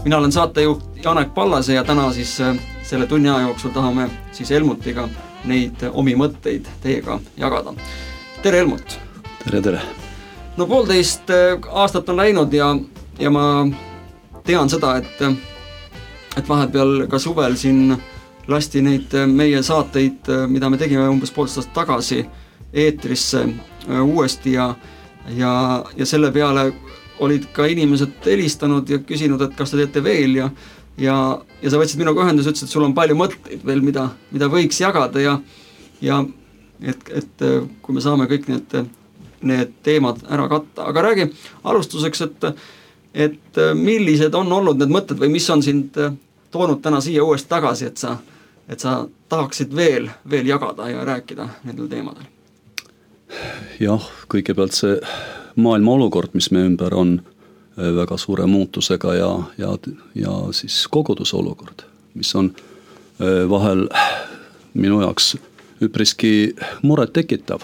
mina olen saatejuht Janek Pallase ja täna siis selle tunni aja jooksul tahame siis Helmutiga neid omi mõtteid teiega jagada. Tere Helmut! Tere! No 1,5 aastat on läinud ja ma tean seda, et vahepeal ka suvel siin lasti neid meie saateid, mida me tegime umbes 1,5 aastat tagasi eetrisse uuesti ja selle peale olid ka inimesed helistanud ja küsinud, et kas te teete veel ja sa võtsid minuga ühendus, ütlesid, et sul on palju mõtteid veel, mida võiks jagada ja et kui me saame kõik need teemad ära katta. Aga räägi alustuseks, et millised on olnud need mõtted või mis on sind toonud täna siia uuesti tagasi, et sa tahaksid veel jagada ja rääkida nendel teemadel? Jah, kõigepealt see maailma olukord, mis me ümber on väga suure muutusega ja siis koguduse olukord, mis on vahel minu jaoks üpriski muret tekitav.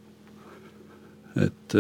Et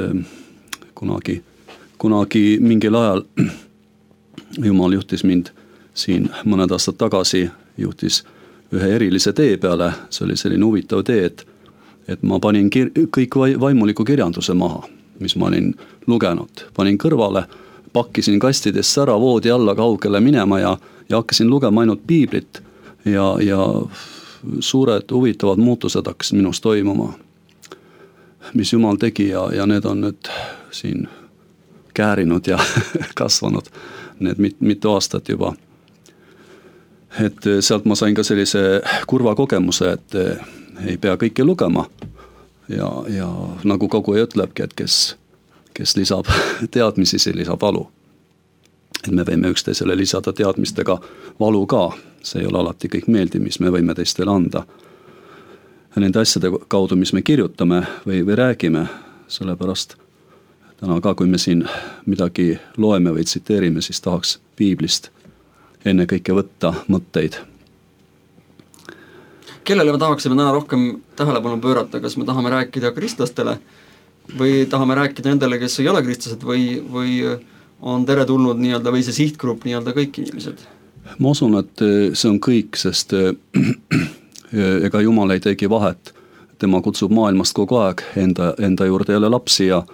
kunagi mingil ajal Jumal juhtis mind siin mõned aastad tagasi, juhtis ühe erilise tee peale, see oli selline huvitav tee, et ma panin kõik vaimuliku kirjanduse maha, mis ma olin lugenud, panin kõrvale, pakkisin kastidest ära voodi alla kaugele minema ja hakkasin lugema ainult piiblit ja suured huvitavad muutused hakkasid minus toimuma, mis Jumal tegi ja need on nüüd siin käärinud ja kasvanud need mitu aastat juba. Et sealt ma sain ka sellise kurva kogemuse, et ei pea kõike lugema ja nagu koguja ütlebki, et kes lisab teadmisi, see lisab valu. Et me võime üksteisele lisada teadmistega valu ka, see ei ole alati kõik meeldiv, mis me võime teistele anda. Nende asjade kaudu, mis me kirjutame või räägime, sellepärast täna ka, kui me siin midagi loeme või tsiteerime, siis tahaks piiblist enne kõike võtta mõtteid. Kellele me tahaksime täna rohkem tähelepanu pöörata, kas me tahame rääkida kristlastele või tahame rääkida nendele, kes ei ole kristlased või on teretulnud nii-öelda või see sihtgrupp nii-öelda kõik inimesed? Ma usun, et see on kõik, sest ega Jumal ei tegi vahet. Tema kutsub maailmast kogu aeg enda juurde jälle lapsi ja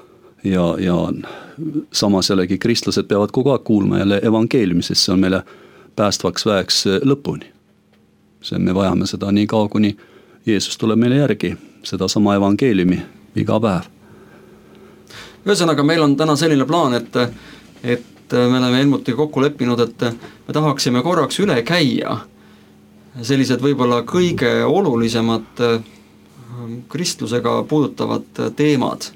samas jällegi kristlased peavad kogu aeg kuulma jälle evangeeliumi, sest see on meile päästvaks väeks lõpuni. Me vajame seda nii kaua, kuni Jeesus tuleb meile järgi, seda sama evangeeliumi iga päev. Ühesõnaga, meil on täna selline plaan, et me oleme Helmutiga kokku leppinud, et me tahaksime korraks üle käia sellised võib-olla kõige olulisemad kristlusega puudutavad teemad.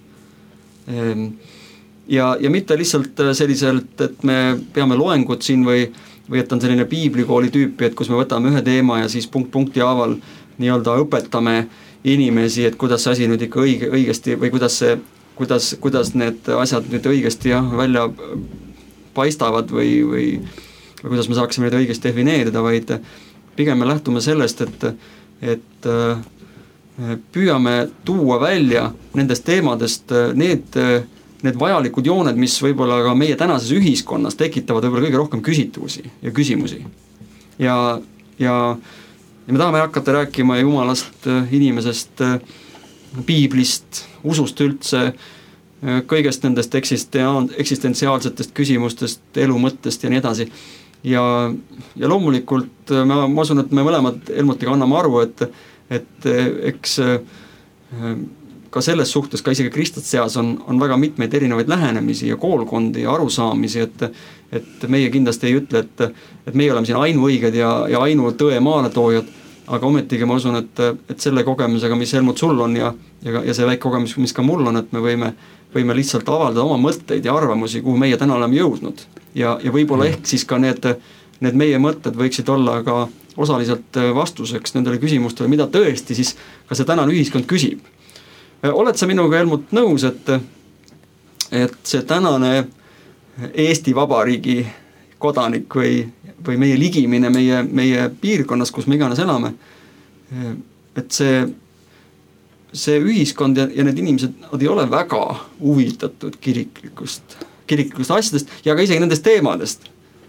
Ja mitte lihtsalt selliselt, et me peame loengut siin või et on selline piiblikooli tüüpi, et kus me võtame ühe teema ja siis punkti haaval nii-öelda õpetame inimesi, et kuidas see asi nüüd ikka õigesti või kuidas need asjad nüüd õigesti välja paistavad või kuidas me saaksime neid õigesti defineerida, vaid pigem me lähtume sellest, et püüame tuua välja nendest teemadest need vajalikud jooned, mis võib-olla ka meie tänases ühiskonnas tekitavad võib-olla kõige rohkem küsitusi ja küsimusi. Ja me tahame hakata rääkima Jumalast, inimesest, piiblist, usust üldse, kõigest nendest eksistentsiaalsetest küsimustest, elu mõttest ja nii edasi. Ja loomulikult ma usun, et me mõlemad Helmutiga anname aru, et eks ka selles suhtes, ka isegi kristlaste seas on väga mitmeid erinevaid lähenemisi ja koolkondi ja arusaamisi, et meie kindlasti ei ütle, et meie oleme siin ainuõiged ja ainu tõe maaletoojad, aga ometigi ma usun, et selle kogemusega, mis Helmut sul on ja see väike kogemus, mis ka mul on, et me võime lihtsalt avaldada oma mõtteid ja arvamusi, kuhu meie täna oleme jõudnud. Ja võib-olla ehk siis ka need meie mõtted võiksid olla ka osaliselt vastuseks nendele küsimustele, mida tõesti siis ka see tänane ühiskond küsib. Oled sa minuga, Helmut, nõus, et see tänane Eesti Vabariigi kodanik või meie ligimine meie piirkonnas, kus me iganes elame, et see ühiskond ja need inimesed, nad ei ole väga huvitatud kiriklikust asjadest ja ka isegi nendest teemadest.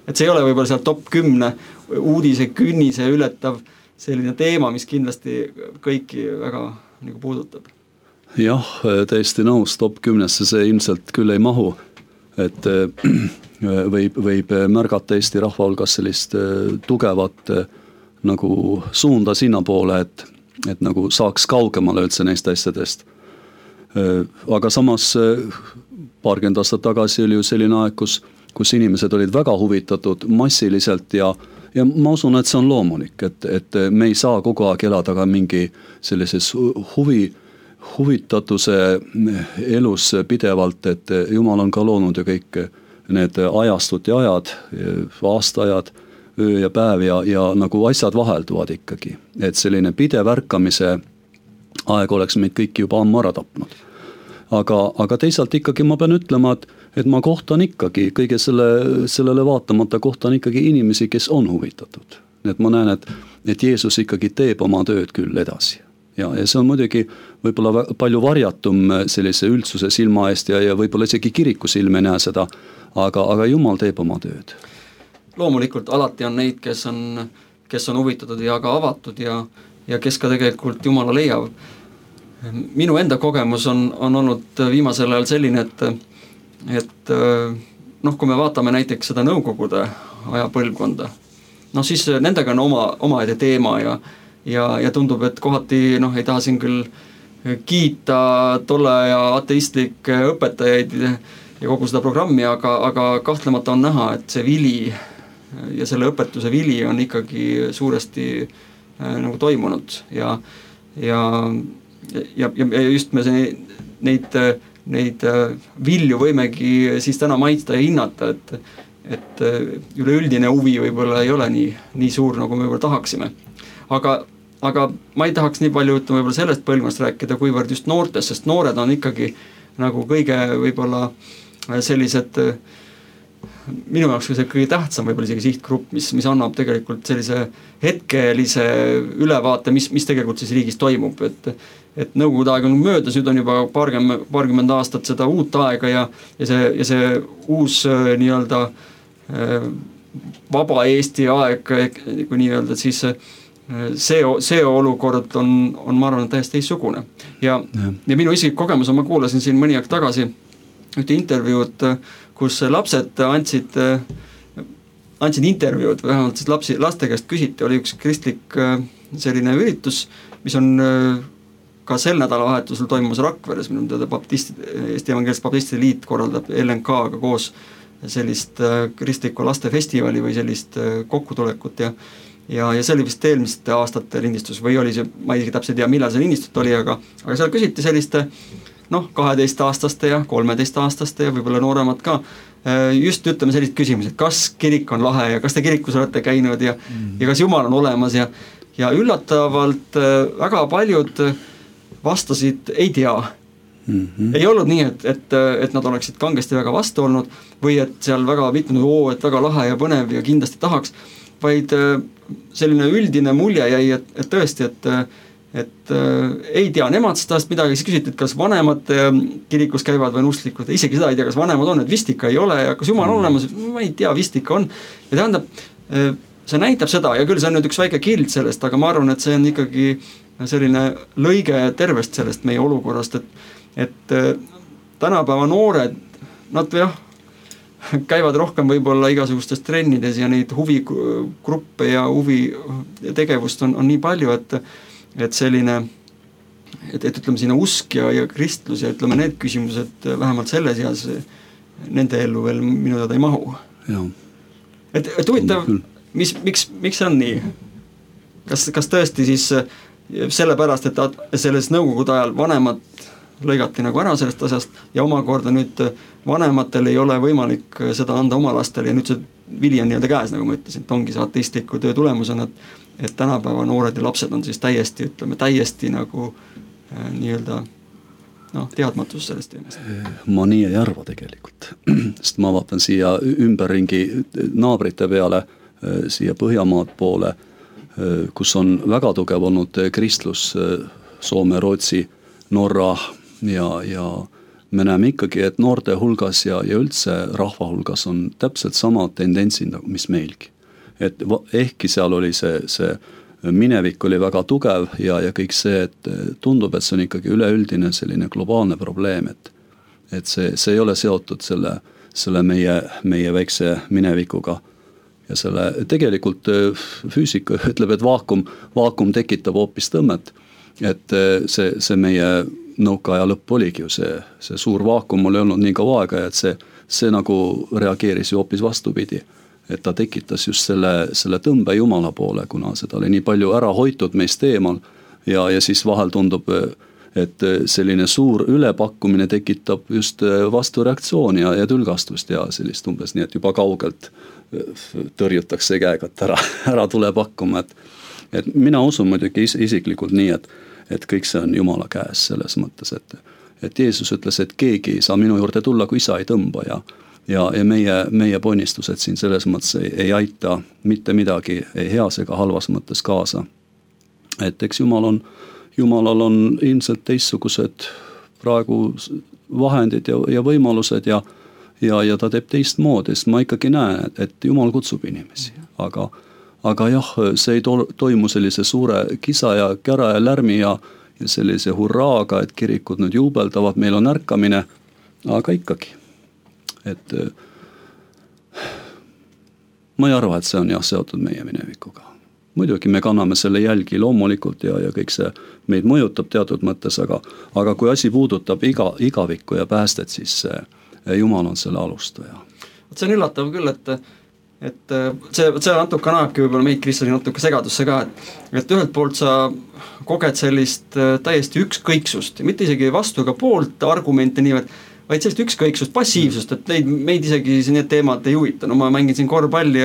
et see ei ole võib-olla seal top 10 uudise künnise ületav selline teema, mis kindlasti kõiki väga nagu puudutab. Jah, täiesti nõus, top 10-sse see ilmselt küll ei mahu, et võib märgata Eesti rahva hulgas sellist tugevat nagu suunda sinna poole, et nagu saaks kaugemale üldse neist asjadest. Aga samas paarkümmend aastat tagasi oli ju selline aeg, kus inimesed olid väga huvitatud massiliselt ja ma usun, et see on loomulik, et me ei saa kogu aeg elada ka mingi sellises huvitatuse elus pidevalt, et Jumal on ka loonud ju kõik need ajastud ja ajad, aastaajad, öö ja päev ja nagu asjad vahelduvad ikkagi. Et selline pidev ärkamise aeg oleks meid kõiki juba ammu ära tapnud. Aga teisalt ikkagi ma pean ütlema, et ma kohtan ikkagi, kõige sellele vaatamata kohtan ikkagi inimesi, kes on huvitatud. Et ma näen, et Jeesus ikkagi teeb oma tööd küll edasi. Ja see on muidugi võib-olla palju varjatum sellise üldsuse silma eest ja võib-olla isegi kiriku silme näe seda, aga Jumal teeb oma tööd. Loomulikult alati on neid, kes on huvitatud ja ka avatud ja kes ka tegelikult Jumala leiab. Minu enda kogemus on olnud viimasel ajal selline, et kui me vaatame näiteks seda nõukogude ajapõlvkonda, siis nendega on omaette teema ja tundub, et kohati ei taha siin küll kiita tolle ja ateistlikke õpetajaid ja kogu seda programmi, aga kahtlemata on näha, et see vili ja selle õpetuse vili on ikkagi suuresti nagu toimunud ja just me neid vilju võimegi siis täna maitsta ja hinnata, et üleüldine huvi võib-olla ei ole nii suur, nagu me võib-olla tahaksime. Aga ma ei tahaks nii palju võib-olla sellest põlvkonnast rääkida, kuivõrd just noortest, sest noored on ikkagi nagu kõige võib-olla sellised, minu jaoks see kõige tähtsam võib-olla isegi sihtgrupp, mis annab tegelikult sellise hetkelise ülevaate, mis tegelikult siis riigis toimub, et nõukogude aeg on möödas, nüüd on juba paarkümmend aastat seda uut aega ja see uus nii-öelda vaba Eesti aeg, kui nii-öelda, siis see olukord on ma arvan, täiesti teistsugune. Ja minu isiklik kogemus on, ma kuulasin siin mõni aeg tagasi ühte intervjuud, kus lapsed andsid intervjuud, vähemalt siis laste käest küsiti, oli üks kristlik selline üritus, mis on ka sel nädalavahetusel toimus Rakveres, minu teada Eesti Evangeelsete Baptistide Liit korraldab LNK-ga koos sellist kristlikku lastefestivali või sellist kokkutulekut ja see oli vist eelmiste aastate lindistus või oli see, ma isegi täpselt ei tea, millal see lindistut oli, aga seal küsiti selliste 12-aastaste ja 13-aastaste ja võib-olla nooremad ka, just ütleme sellised küsimused, kas kirik on lahe ja kas te kirikus olete käinud ja kas Jumal on olemas ja üllatavalt väga paljud vastasid ei tea. Ei olnud nii, et nad oleksid kangesti väga vastu olnud või et seal väga mitmed, et väga lahe ja põnev ja kindlasti tahaks, vaid selline üldine mulje jäi, et tõesti, et ei tea nemad sellest midagi, siis küsiti, et kas vanemad kirikus käivad või usklikud, isegi seda ei tea, kas vanemad on, et vist ikka ei ole ja kas Jumal on olemas, ma ei tea, vist ikka on. Ja tähendab, see näitab seda ja küll see on nüüd üks väike kild sellest, aga ma arvan, et see on ikkagi selline lõige tervest sellest meie olukorrast, et tänapäeva noored, nad käivad rohkem võib-olla igasugustes trennides ja neid huvigruppe ja huvitegevust on nii palju, et selline, et ütleme sinna usk ja kristlus ja ütleme need küsimused vähemalt selles eas nende ellu veel minu teada ei mahu. Et huvitav, miks see on nii? Kas tõesti siis sellepärast, et selles nõukogude ajal vanemad lõigati nagu ära sellest asjast ja omakorda nüüd vanematel ei ole võimalik seda anda oma lastele ja nüüd see vili on nii-öelda käes, nagu ma ütlesin, et ongi see ateistliku töö tulemusena, et tänapäeva noored ja lapsed on siis täiesti nagu nii-öelda teadmatus sellest teemast. Ma nii ei arva tegelikult, sest ma vaatan siia ümberringi naabrite peale, siia Põhjamaad poole, kus on väga tugev olnud kristlus, Soome, Rootsi, Norra ja me näeme ikkagi, et noorte hulgas ja üldse rahva hulgas on täpselt sama tendentsid, mis meilgi. Et ehkki seal oli see minevik oli väga tugev ja kõik see, et tundub, et see on ikkagi üleüldine selline globaalne probleem, et see ei ole seotud selle meie väikse minevikuga. Ja selle tegelikult füüsika ütleb, et vaakum tekitab hoopis tõmmet, et see meie nõukaaja lõpp oligi ju see suur vaakum oli olnud nii kaua aega, et see nagu reageeris ju hoopis vastupidi. Et ta tekitas just selle tõmbe Jumala poole, kuna seda oli nii palju ära hoitud meist eemal ja siis vahel tundub, et selline suur ülepakkumine tekitab just vastureaktsiooni ja tülgastust ja sellist umbes nii, et juba kaugelt tõrjutakse käega, et ära tule pakkuma, et mina usun muidugi isiklikult nii, et kõik see on Jumala käes selles mõttes, et Jeesus ütles, et keegi ei saa minu juurde tulla, kui isa ei tõmba ja meie ponnistused siin selles mõttes ei aita mitte midagi ei heas ega halvas mõttes kaasa. Et eks Jumalal on ilmselt teistsugused praegu vahendid ja võimalused ja ta teeb teistmoodi, sest ma ikkagi näen, et Jumal kutsub inimesi. Aga jah, see ei toimu sellise suure kisa ja kära ja lärmi ja sellise hurraaga, et kirikud nüüd juubeldavad, meil on ärkamine, aga ikkagi. Et ma ei arva, et see on seotud meie minevikuga. Muidugi me kanname selle jälgi loomulikult ja kõik see meid mõjutab teatud mõttes, aga kui asi puudutab igavikku ja päästet, siis Jumal on selle alustaja. See on üllatav küll, et see natuke annabki võib-olla meid kristlasi natuke segadusse ka, et ühelt poolt sa koged sellist täiesti ükskõiksust, mitte isegi vastu ega poolt argumente nii, vaid sellist ükskõiksust, passiivsust, et meid isegi need teemad ei huvita. No ma mängin siin korvpalli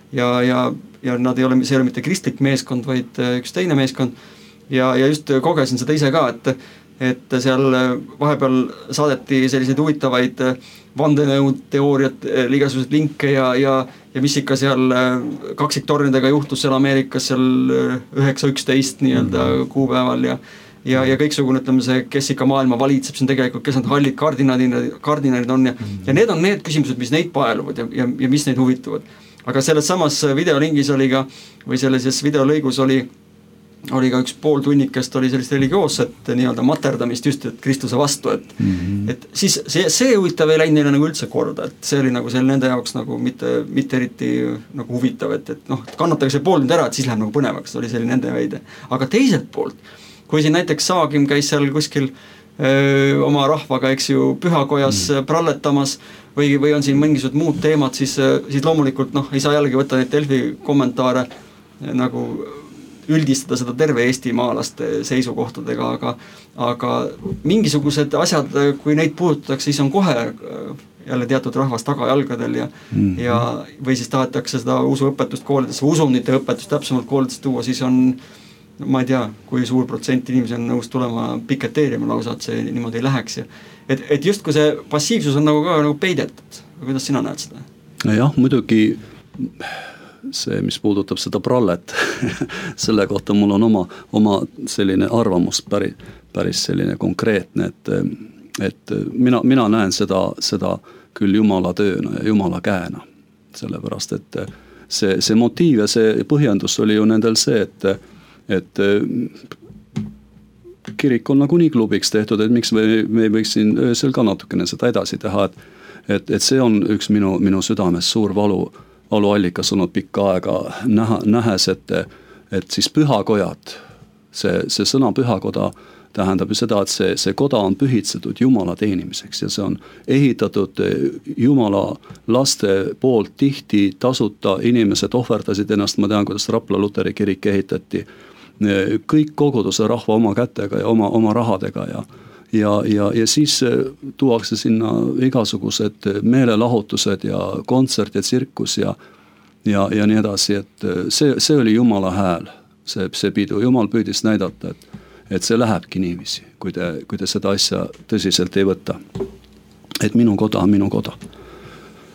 ja nad ei ole mitte kristlik meeskond, vaid üks teine meeskond. Ja just kogesin seda ise ka, et seal vahepeal saadeti selliseid huvitavaid vandenõuteooriat, igasugused linke ja mis ikka seal kaksiktornidega juhtus seal Ameerikas seal 9.11 nii-öelda kuupäeval ja kõiksugune, ütleme see, kes ikka maailma valitseb, siin tegelikult, kes need hallid kardinaalid on ja need on need küsimused, mis neid paeluvad ja mis neid huvituvad. Aga selles samas videolingis oli ka, või sellises videolõigus oli ka üks pool tunnikest oli sellist religioosset nii-öelda materdamist just Kristuse vastu, et siis see huvitav ei läinud neile nagu üldse korda, et see oli nagu nende jaoks nagu mitte eriti nagu huvitav, et kannatage see pool nüüd ära, et siis läheb nagu põnevaks, oli selline nende väide. Aga teiselt poolt, kui siin näiteks Saagim käis seal kuskil oma rahvaga, eks ju, pühakojas pralletamas või on siin mingisugused muud teemad, siis loomulikult ei saa jällegi võtta neid Delfi kommentaare nagu üldistada seda terve Eesti maalaste seisukohtadega, aga mingisugused asjad, kui neid puudutatakse, siis on kohe jälle teatud rahvas tagajalgadel ja või siis tahetakse seda usuõpetust koolidesse, usundite õpetust täpsemalt koolidesse tuua, siis on ma ei tea, kui suur protsent inimesi on nõus tulema piketeerima lausa, et see niimoodi ei läheks et just kui see passiivsus on nagu peidetud, kuidas sina näed seda? Jah, muidugi see, mis puudutab seda prallet selle kohta mul on oma selline arvamus päris selline konkreetne, et mina näen seda küll Jumala tööna ja Jumala käena, sellepärast et see motiiv ja see põhjendus oli ju nendel see, et kirik on nagu nii klubiks tehtud, et miks me võiks siin öösel ka natukene seda edasi teha, et see on üks minu südames suur valuallikas olnud pikka aega nähes, et siis pühakojad, see sõna pühakoda tähendab ju seda, et see koda on pühitsetud Jumala teenimiseks ja see on ehitatud Jumala laste poolt tihti tasuta, inimesed ohverdasid ennast, ma tean, kuidas Rapla Luteri kirik ehitati, kõik koguduse rahva oma kätega ja oma rahadega ja siis tuuakse sinna igasugused meelelahutused ja kontsert ja tsirkus ja nii edasi, et see oli Jumala hääl, see pidu, Jumal püüdis näidata, et see lähebki niiviisi, kui te seda asja tõsiselt ei võta. Et minu koda on minu koda.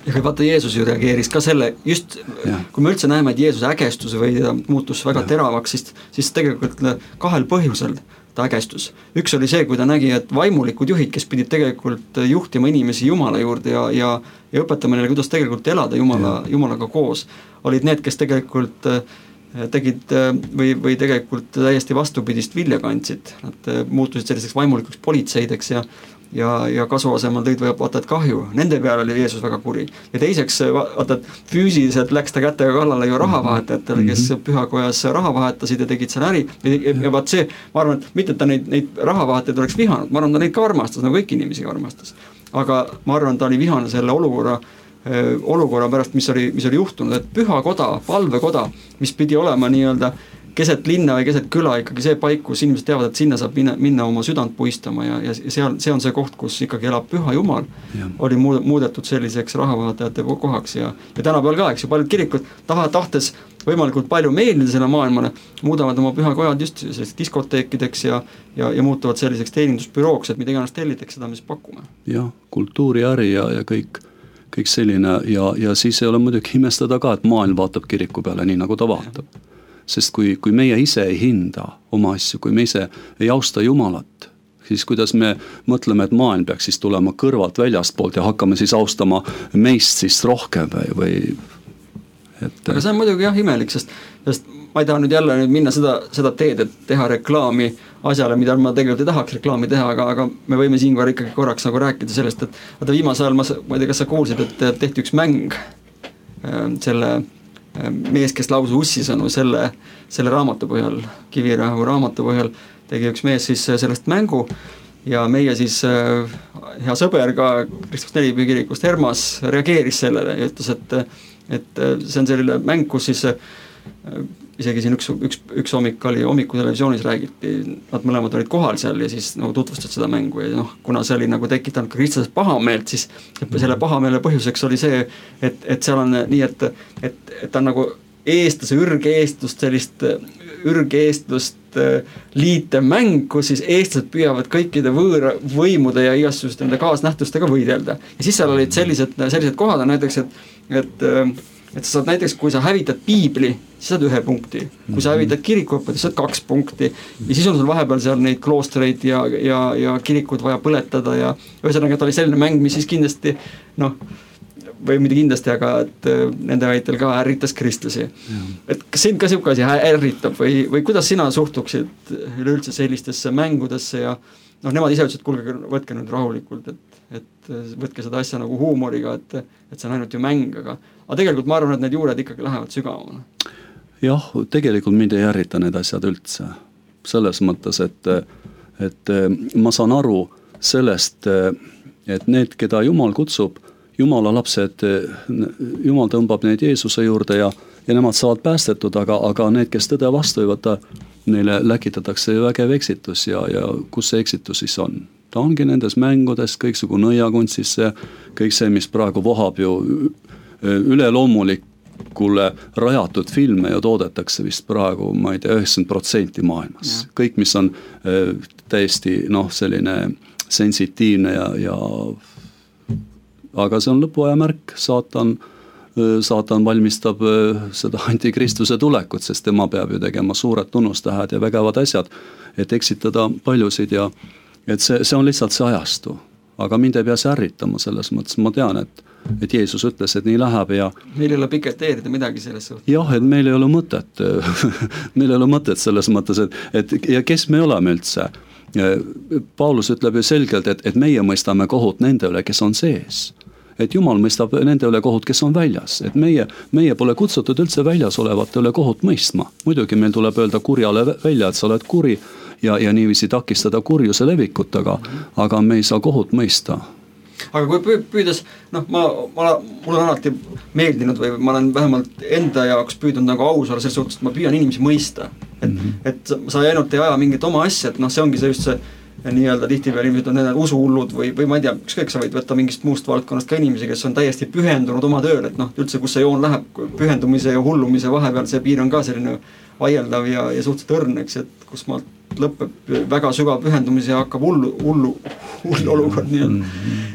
Ja vaata, Jeesus ju reageeris ka selle, just kui me üldse näeme, et Jeesus ägestus või ta muutus väga teravaks, siis tegelikult kahel põhjusel ta ägestus. Üks oli see, kui ta nägi, et vaimulikud juhid, kes pidid tegelikult juhtima inimesi Jumala juurde ja õpetama neile, kuidas tegelikult elada Jumalaga koos, olid need, kes tegelikult tegid või tegelikult täiesti vastupidist vilja kandsid. Nad muutusid selliseks vaimulikuks politseideks ja kasu asemel tõid vaata, et kahju. Nende peale oli Jeesus väga kuri. Ja teiseks, vaata, et füüsiliselt läks ta kätega kallale ju rahavahetajatele, kes pühakojas raha vahetasid ja tegid seal äri. Ja vaat see, ma arvan, et mitte ta neid rahavahetajaid oleks vihanud, ma arvan, ta neid ka armastas, nagu kõik inimesi armastas. Aga ma arvan, ta oli vihane selle olukorra pärast, mis oli juhtunud, et pühakoda, palvekoda, mis pidi olema nii-öelda keset linna või keset küla, ikkagi see paik, kus inimesed teavad, et sinna saab minna oma südant puistama ja see on see koht, kus ikkagi elab püha Jumal, oli muudetud selliseks rahavaatajate kohaks ja tänapäeval ka, eks ju, paljud kirikud tahtes võimalikult palju meeldida selle maailmale, muudavad oma pühakojad just diskoteekideks ja muutuvad selliseks teenindusbürooks, et mida iganes tellitakse, seda me siis pakume. Jah, kultuuriäri ja kõik selline ja siis ei ole muidugi imestada ka, et maailm vaatab kiriku peale nii, nagu ta vaatab. Sest kui meie ise ei hinda oma asju, kui me ise ei austa Jumalat, siis kuidas me mõtleme, et maailm peaks siis tulema kõrvalt väljastpoolt ja hakkame siis austama meist siis rohkem või Aga see on muidugi imelik, sest ma ei taha nüüd jälle minna seda teed, et teha reklaami asjale, mida ma tegelikult ei tahaks reklaami teha, aga me võime siinkohal ikkagi korraks nagu rääkida sellest, et viimase ajal, ma ei tea, kas sa kuulsid, et tehti üks mäng selle mees, kes lausus ussisõnu selle raamatu põhjal, Kivirahu raamatu põhjal, tegi üks mees siis sellest mängu ja meie siis hea sõber ka Kristus Nelipühi kirikust Hermas reageeris sellele ja ütles, et see on selline mäng, kus siis isegi siin üks hommik oli, hommikutelevisioonis räägiti, nad mõlemad olid kohal seal ja siis nagu tutvustad seda mängu ja kuna see oli nagu tekitanud ka kristlasest pahameelt, siis selle pahameele põhjuseks oli see, et seal on nii, et on nagu eestlase ürgeestlust, sellist ürgeestlust liitev mäng, kus siis eestlased püüavad kõikide võõra võimude ja igasugust nende kaasnähtustega võidelda. Ja siis seal olid sellised kohad, näiteks, et sa saad näiteks, kui sa hävitad piibli, siis saad 1 punkti. Kui sa hävitad kirikuõpet, siis saad 2 punkti. Ja siis on sul vahepeal seal neid kloostreid ja kirikud vaja põletada ja ühesõnaga, et oli selline mäng, mis siis kindlasti, või mitte kindlasti, aga et nende väitel ka ärritas kristlasi. Et kas sind ka siuke asi ärritab või kuidas sina suhtuksid üleüldse sellistesse mängudesse ja nemad ise ütlesid, kuulge, võtke nüüd rahulikult, et võtke seda asja nagu huumoriga, et see on ainult ju mäng, aga tegelikult ma arvan, et need juured ikkagi lähevad sügavamale. Jah, tegelikult mind ei ärrita need asjad üldse. Selles mõttes, et ma saan aru sellest, et need, keda Jumal kutsub, Jumala lapsed, Jumal tõmbab neid Jeesuse juurde ja nemad saavad päästetud, aga need, kes tõde vastu ei võta, neile läkitatakse vägev eksitus ja kus see eksitus siis on? Ta ongi nendes mängudes, kõiksugu nõiakunst, kõik see, mis praegu vohab ju üleloomulikule rajatud filme ja toodetakse vist praegu, ma ei tea, 90% maailmas. Ja. Kõik, mis on täiesti selline sensitiivne ja aga see on lõpuaja märk, saatan valmistab seda antikristuse tulekut, sest tema peab ju tegema suured tunnustähed ja vägevad asjad, et eksitada paljusid ja et see on lihtsalt see ajastu. Aga mind ei pea see ärritama selles mõttes, ma tean, et Jeesus ütles, et nii läheb ja meil ei ole piketeerida midagi selles suhtes. Jah, et meil ei ole mõtet meil ei ole mõtet selles mõttes, et ja kes me oleme üldse? Paulus ütleb ju selgelt, et meie mõistame kohut nende üle, kes on sees. Et Jumal mõistab nende üle kohut, kes on väljas. Et meie pole kutsutud üldse väljas olevate üle kohut mõistma. Muidugi meil tuleb öelda kurjale välja, et sa oled kuri ja niiviisi takistada kurjuse levikut, aga me ei saa kohut mõista. Aga kui püüdes, mul on alati meeldinud või ma olen vähemalt enda jaoks püüdnud nagu aus olla selles suhtes, et ma püüan inimesi mõista. Et sa ainult ei aja mingit oma asja, et see ongi see just see nii-öelda tihtipeale inimesed on need usuhullud või ma ei tea, ükskõik sa võid võtta mingist muust valdkonnast ka inimesi, kes on täiesti pühendunud oma tööle, et üldse kus see joon läheb pühendumise ja hullumise vahepeal, see piir on ka selline vaieldav ja suhteliselt õrn, eks, et kus maalt lõpeb väga sügav pühendumise ja hakkab hullu olukord nii-öelda.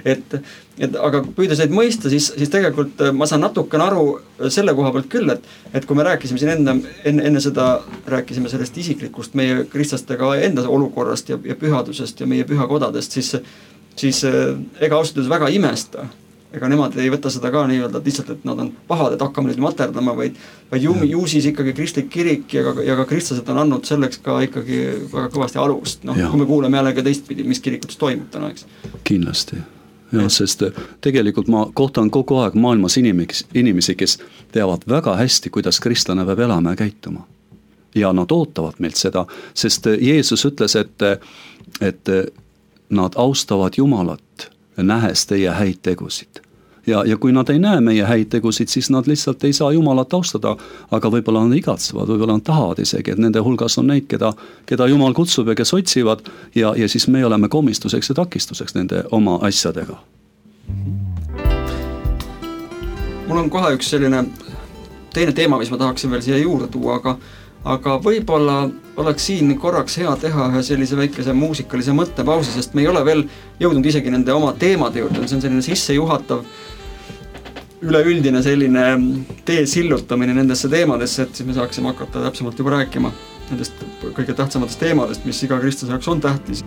et aga püüdes neid mõista, siis tegelikult ma saan natukene aru selle koha pealt küll, et kui me rääkisime siin enne seda, rääkisime sellest isiklikust meie kristlastega enda olukorrast ja pühadusest ja meie pühakodadest, siis ega ausalt öeldes väga imesta. Ega nemad ei võta seda ka nii-öelda lihtsalt, et nad on pahad, et hakkame nüüd materdama, vaid ju siis ikkagi kristlik kirik ja ka kristlased on andnud selleks ka ikkagi väga kõvasti alust. Kui me kuuleme jälle ka teistpidi, mis kirikutes toimub täna, eks. Kindlasti. Ja, sest tegelikult ma kohtan kogu aeg maailmas inimesi, kes teavad väga hästi, kuidas kristlane peab elama ja käituma. Ja nad ootavad meilt seda, sest Jeesus ütles, et nad austavad Jumalat, nähes teie häid tegusid. Ja kui nad ei näe meie häid tegusid, siis nad lihtsalt ei saa Jumalat austada, aga võib-olla nad igatsevad, võib-olla nad tahavad isegi, et nende hulgas on neid, keda Jumal kutsub ja kes otsivad ja siis me oleme komistuseks ja takistuseks nende oma asjadega. Mul on kohe üks selline teine teema, mis ma tahaksin veel siia juurde tuua, aga võib-olla oleks siin korraks hea teha ühe sellise väikese muusikalise mõttepausi, sest me ei ole veel jõudnud isegi nende oma teemade juurde, see on selline sissejuhatav üleüldine selline tee sillutamine nendesse teemadesse, et siis me saaksime hakata täpsemalt juba rääkima nendest kõige tähtsamatest teemadest, mis iga kristlase jaoks on tähtis.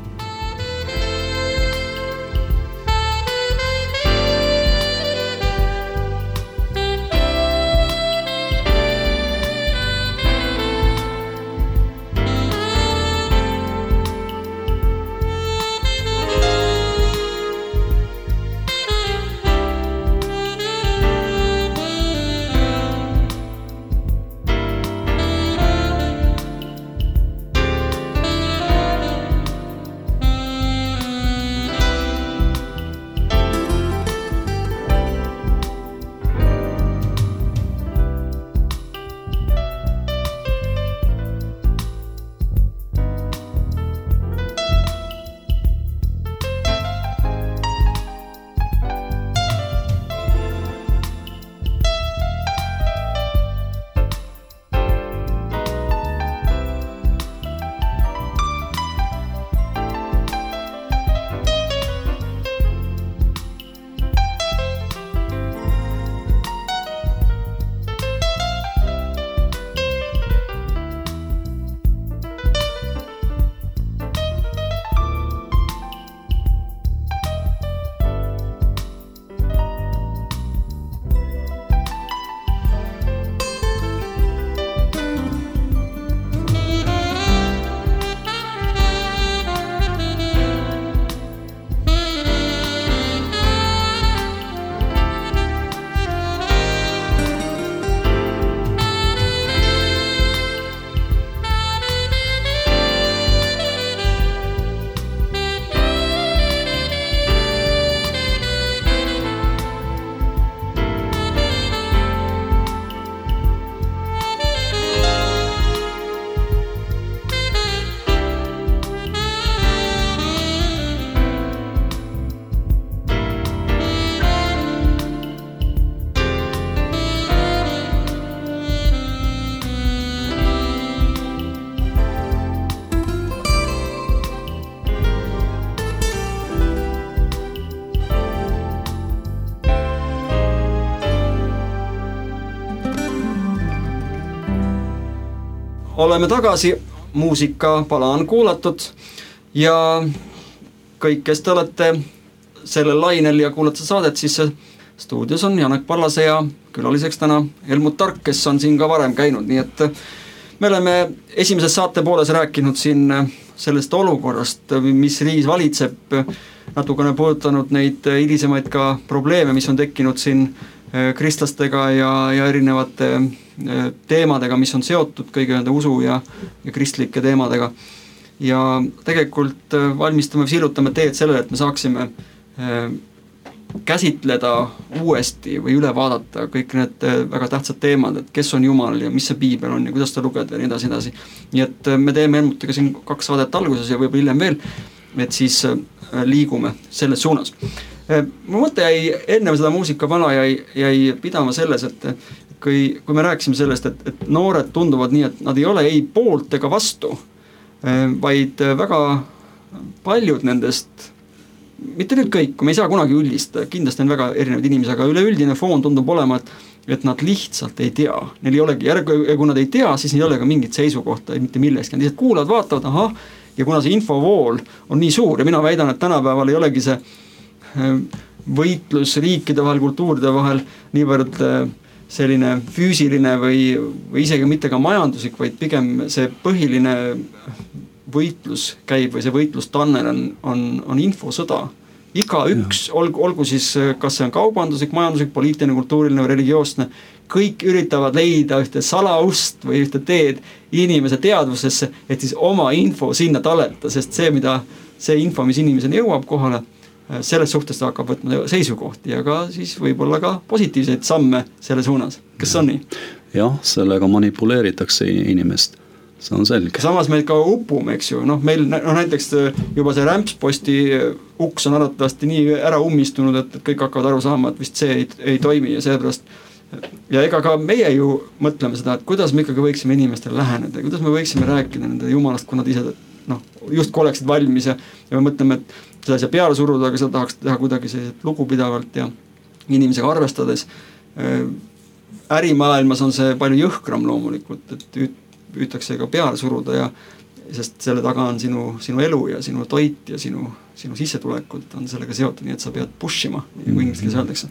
Oleme tagasi, muusikapala on kuulatud ja kõik, kes te olete sellel lainel ja kuulate saadet, siis stuudios on Janek Pallase ja külaliseks täna Helmut Tark, kes on siin ka varem käinud, nii et me oleme esimeses saate pooles rääkinud siin sellest olukorrast, mis riigis valitseb, natukene puudutanud neid hilisemaid ka probleeme, mis on tekkinud siin kristlastega ja erinevate teemadega, mis on seotud kõige nende usu ja kristlike teemadega. Ja tegelikult valmistame, sillutame teed sellele, et me saaksime käsitleda uuesti või üle vaadata kõik need väga tähtsad teemad, et kes on Jumal ja mis see piibel on ja kuidas ta lugeda ja nii edasi. Nii et me teeme Helmutiga siin 2 saadet alguses ja võib-olla hiljem veel, et siis liigume selles suunas. Mu mõte jäi enne seda muusikapala jäi pidama selles, et kui me rääkisime sellest, et noored tunduvad nii, et nad ei ole ei poolt ega vastu, vaid väga paljud nendest mitte nüüd kõik, me ei saa kunagi üldistada, kindlasti on väga erinevad inimesi, aga üleüldine foon tundub olema, et nad lihtsalt ei tea, neil ei olegi ja kui nad ei tea, siis neil ei ole ka mingit seisukohta, mitte millestki, nad lihtsalt kuulavad, vaatavad, ahah, ja kuna see infovool on nii suur ja mina väidan, et tänapäeval ei olegi see võitlus riikide vahel, kultuuride vahel niivõrd selline füüsiline või isegi mitte ka majanduslik, vaid pigem see põhiline võitlus käib või see võitlustannel on infosõda. Igaüks, olgu siis, kas see on kaubanduslik, majanduslik, poliitiline, kultuuriline või religioosne, kõik üritavad leida ühte salaust või ühte teed inimese teadvusesse, et siis oma info sinna taleta, sest see info, mis inimeseni jõuab kohale, selles suhtes ta hakkab võtma seisukohti ja ka siis võib-olla ka positiivseid samme selle suunas. Kas on nii? Jah, sellega manipuleeritakse inimest. See on selge. Samas meil ka upume, eks ju, meil näiteks juba see rämpsposti uks on arvatavasti nii ära ummistunud, et kõik hakkavad aru saama, et vist see ei toimi ja seepärast ja ega ka meie ju mõtleme seda, et kuidas me ikkagi võiksime inimestele läheneda, kuidas me võiksime rääkida nende jumalast, kui nad ise justkui oleksid valmis ja me mõtleme, et seda ei saa peale suruda, aga seda tahaks teha kuidagi sellised lugupidavalt ja inimesega arvestades. Ärimaailmas on see palju jõhkram loomulikult, et püütakse ka peale suruda ja sest selle taga on sinu elu ja sinu toit ja sinu sissetulekud on sellega seotud, nii et sa pead pushima, nagu inglise keeles öeldakse.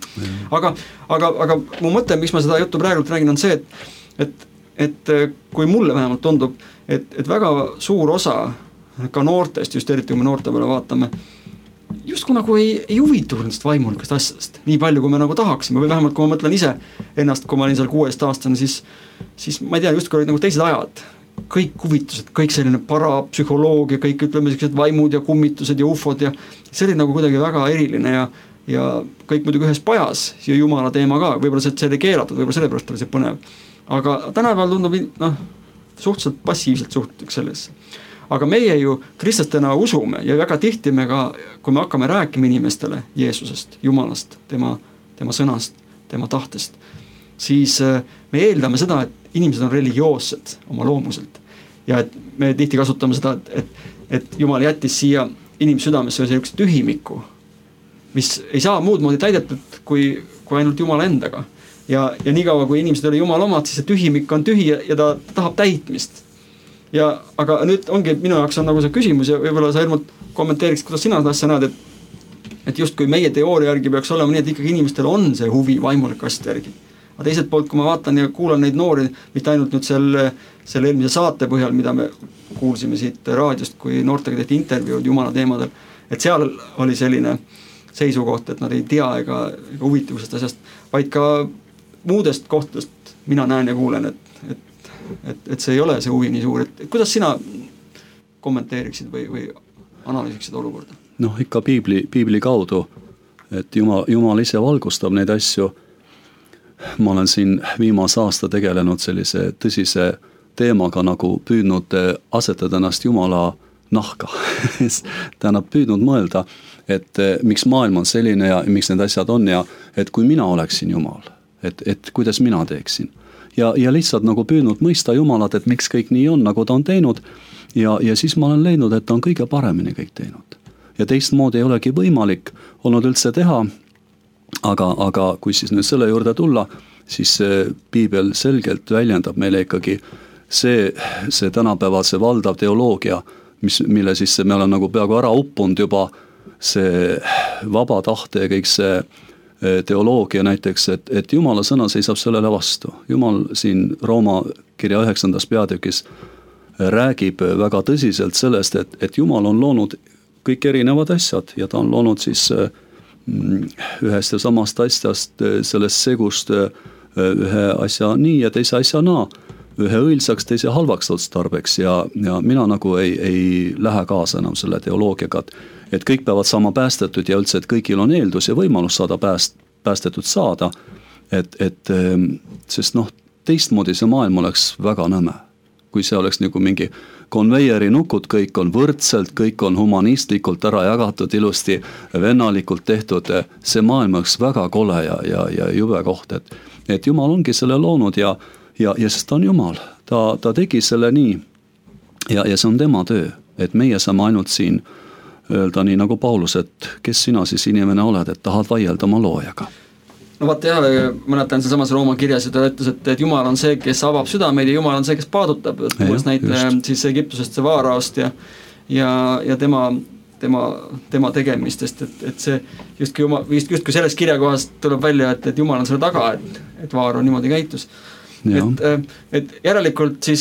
Aga mu mõte, miks ma seda juttu praegult räägin, on see, et kui mulle vähemalt tundub, et väga suur osa ka noortest, just eriti kui me noorte peale vaatame, just kui nagu ei huvitu nendest vaimulikest asjadest, nii palju kui me nagu tahaksime, või vähemalt kui ma mõtlen ise ennast, kui ma olin seal 16 aastane, siis ma ei tea, just kui olid nagu teised ajad, kõik huvitused, kõik selline parapsühholoogia, kõik ütleme sellised vaimud ja kummitused ja ufod ja see oli nagu kuidagi väga eriline ja kõik muidugi ühes pajas ja jumala teema ka, võib-olla see oli keelatud, võib-olla sellepärast oli see põnev. Aga tänapäeval tundub suhteliselt passiivselt suhtutakse sellesse. Aga meie ju kristlastena usume ja väga tihti me ka, kui me hakkame rääkima inimestele Jeesusest, Jumalast, tema sõnast, tema tahtest, siis me eeldame seda, et inimesed on religioossed oma loomuselt ja et me tihti kasutame seda, et Jumal jättis siia inimese südamesse sellise tühimiku, mis ei saa muud moodi täidetud kui ainult Jumala endaga ja niikaua kui inimesed oli Jumala omad, siis see tühimik on tühi ja ta tahab täitmist aga nüüd ongi, minu jaoks on nagu see küsimus ja võib-olla sa Helmut kommenteeriks, kuidas sina seda asja näed, et just kui meie teooria järgi peaks olema nii, et ikkagi inimestel on see huvi vaimulike asjade järgi. Aga teiselt poolt, kui ma vaatan ja kuulan neid noori, mitte ainult nüüd selle eelmise saate põhjal, mida me kuulsime siit raadiost, kui noortega tehti intervjuud Jumala teemadel, et seal oli selline seisukoht, et nad ei tea ega huvitavusest asjast, vaid ka muudest kohtadest mina näen ja kuulen, et see ei ole see huvi nii suur, et kuidas sina kommenteeriksid või analüüsiksid olukorda? Ikka piibli kaudu, et Jumal ise valgustab neid asju. Ma olen siin viimase aasta tegelenud sellise tõsise teemaga, nagu püüdnud asetada ennast Jumala nahka. Tähendab püüdnud mõelda, et miks maailm on selline ja miks need asjad on ja et kui mina oleksin Jumal, et kuidas mina teeksin. Ja lihtsalt nagu püüdnud mõista Jumalat, et miks kõik nii on, nagu ta on teinud ja siis ma olen leidnud, et ta on kõige paremini kõik teinud. Ja teistmoodi ei olegi võimalik olnud üldse teha, aga kui siis nüüd selle juurde tulla, siis piibel selgelt väljendab meile ikkagi see tänapäeval see valdav teoloogia, mille siis me oleme nagu peaaegu ära uppunud juba, see vaba tahte ja kõik see teoloogia näiteks, et Jumala sõna seisab sellele vastu. Jumal siin Rooma kirja 9. peatükis räägib väga tõsiselt sellest, et Jumal on loonud kõik erinevad asjad ja ta on loonud siis ühest ja samast asjast, sellest segust ühe asja nii ja teise asja naa, ühe õilsaks, teise halvaks otstarbeks ja mina nagu ei lähe kaasa enam selle teoloogiaga, et kõik peavad saama päästetud ja üldse, et kõigil on eeldus ja võimalus saada päästetud saada, sest teistmoodi see maailm oleks väga nõme, kui see oleks nagu mingi konveieri nukud, kõik on võrdselt, kõik on humanistlikult ära jagatud, ilusti vennalikult tehtud, see maailm oleks väga kole ja jube koht, et Jumal ongi selle loonud ja sest ta on Jumal, ta tegi selle nii ja see on tema töö, et meie saame ainult siin öelda nii nagu Paulus, et kes sina siis inimene oled, et tahad vaielda oma loojaga. No vaata jah, mõnetan seal samas Rooma kirjas ja ta ütles, et Jumal on see, kes avab südameid ja Jumal on see, kes paadutab, tuues näite siis Egiptusest see Vaaraost ja tema tegemistest, et see justkui selles kirjakohas tuleb välja, et Jumal on selle taga, et Vaaro niimoodi käitus. Et järelikult siis,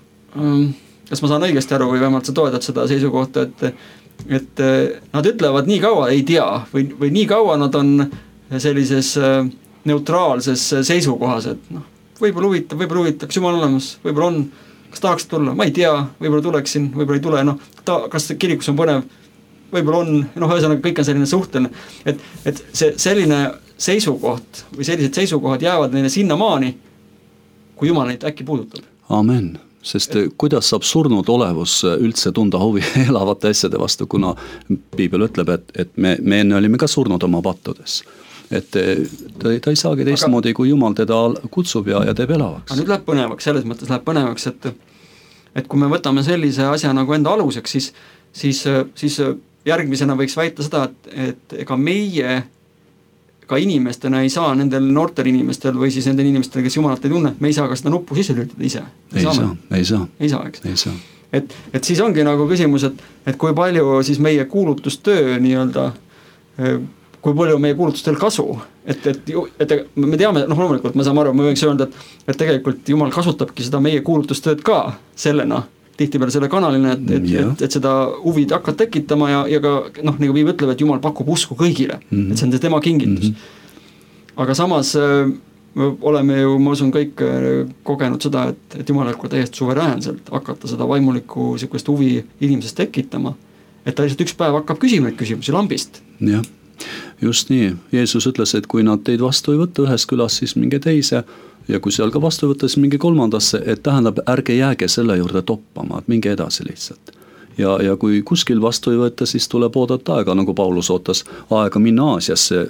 kas ma saan õigesti aru või vähemalt sa toetad seda seisukohta, et nad ütlevad nii kaua ei tea või nii kaua nad on sellises neutraalses seisukohas, et noh, võib-olla huvitab, kas Jumal olemas, võib-olla on, kas tahaks tulla, ma ei tea, võib-olla tuleksin, võib-olla ei tule, kas kirikus on põnev, võib-olla on, ühesõnaga kõik on selline suhteline, et see selline seisukoht või sellised seisukohad jäävad neile sinnamaani, kui Jumal neid äkki puudutab. Amen, sest kuidas saab surnud olevus üldse tunda huvi elavate asjade vastu, kuna Piibel ütleb, et me enne olime ka surnud oma pattudes. Et ta ei saagi teistmoodi, kui Jumal teda kutsub ja teeb elavaks. Aga nüüd läheb põnevaks, selles mõttes läheb põnevaks, et kui me võtame sellise asja nagu enda aluseks, siis järgmisena võiks väita seda, et ega meie ka inimestena ei saa nendel noortel inimestel või siis nendel inimestel, kes Jumalat ei tunne, me ei saa ka seda nuppu sisse lülitada ise. Ei saa, eks. Et siis ongi nagu küsimus, et kui palju siis meie kuulutustöö nii-öelda, kui palju meie kuulutustel kasu, et me teame, loomulikult me saame aru, me võiks öelda, et tegelikult Jumal kasutabki seda meie kuulutustööd ka sellena, tihtipeale selle kanalina, et seda huvid hakkad tekitama ja ka, nagu Piibel ütleb, et Jumal pakub usku kõigile, et see on tema kingitus. Aga samas oleme ju, ma usun, kõik kogenud seda, et Jumal võib täiesti suveräänselt hakata seda vaimulikku sellist huvi inimesest tekitama, et ta lihtsalt üks päev hakkab küsima neid küsimusi lambist. Jah, just nii. Jeesus ütles, et kui nad teid vastu ei võtta ühes külas, siis minge teise, ja kui seal ka vastu võtta, siis minge kolmandasse, et tähendab, ärge jääge selle juurde toppama, et minge edasi lihtsalt. Ja kui kuskil vastu ei võtta, siis tuleb oodata aega, nagu Paulus ootas aega minna Aasiasse.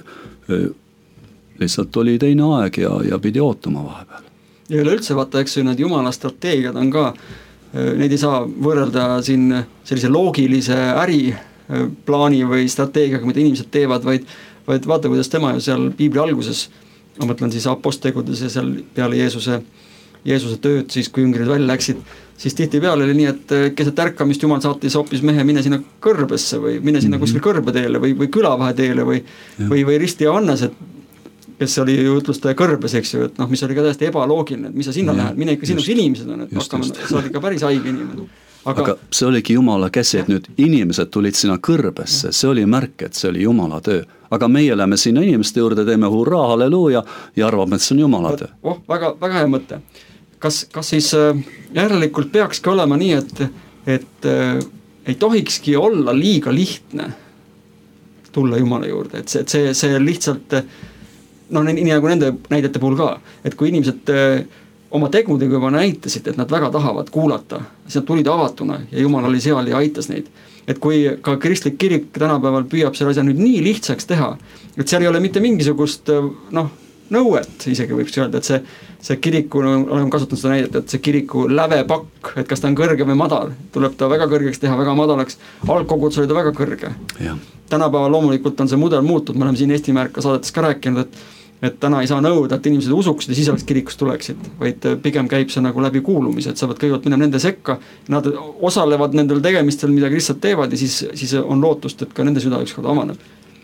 Lihtsalt oli teine aeg ja pidi ootama vahepeal. Ja üleüldse vaata, eks ju, need Jumala strateegiad on ka, neid ei saa võrrelda siin sellise loogilise äriplaani või strateegiaga, mida inimesed teevad, vaid vaata, kuidas tema ju seal Piibli alguses, ma mõtlen siis aposttegudes ja seal peale Jeesuse tööd, siis kui jüngrid välja läksid, siis tihtipeale oli nii, et keset ärkamist Jumal saatis hoopis mehe, mine sinna kõrbesse või mine sinna kuskil kõrbeteele või külavaheteele või Risti Johannes, kes oli ju ütlustaja kõrbes, eks ju, et mis oli ka täiesti ebaloogiline, et mis sa sinna lähed, mine ikka sinna, kus inimesed on, et sa olid ikka päris haige inimene. Aga see oligi Jumala käsi, et nüüd inimesed tulid sinna kõrbesse, see oli märk, et see oli Jumala töö. Aga meie läheme sinna inimeste juurde, teeme hurraa, halleluuja ja arvame, et see on Jumala töö. Väga, väga hea mõte. Kas siis järelikult peakski olema nii, et ei tohikski olla liiga lihtne tulla Jumala juurde, et see lihtsalt, nii nagu nende näidete puhul ka, et kui inimesed oma tegudega juba näitasid, et nad väga tahavad kuulata, siis nad tulid avatuna ja Jumal oli seal ja aitas neid. Et kui ka kristlik kirik tänapäeval püüab selle asja nüüd nii lihtsaks teha, et seal ei ole mitte mingisugust nõuet, isegi võiks öelda, et see kiriku, oleme kasutanud seda näidet, et see kiriku lävepakk, et kas ta on kõrge või madal, tuleb ta väga kõrgeks teha, väga madalaks, algkogudus oli ta väga kõrge. Tänapäeval loomulikult on see mudel muutud, me oleme siin Eesti Märka saadetes ka rääkinud, et täna ei saa nõuda, et inimesed usuksid ja siis oleks kirikust tuleksid, vaid pigem käib see nagu läbi kuulumise, et sa võid kõigepealt minna nende sekka, nad osalevad nendel tegemistel, mida kristlased teevad ja siis on lootust, et ka nende süda ükskord avaneb.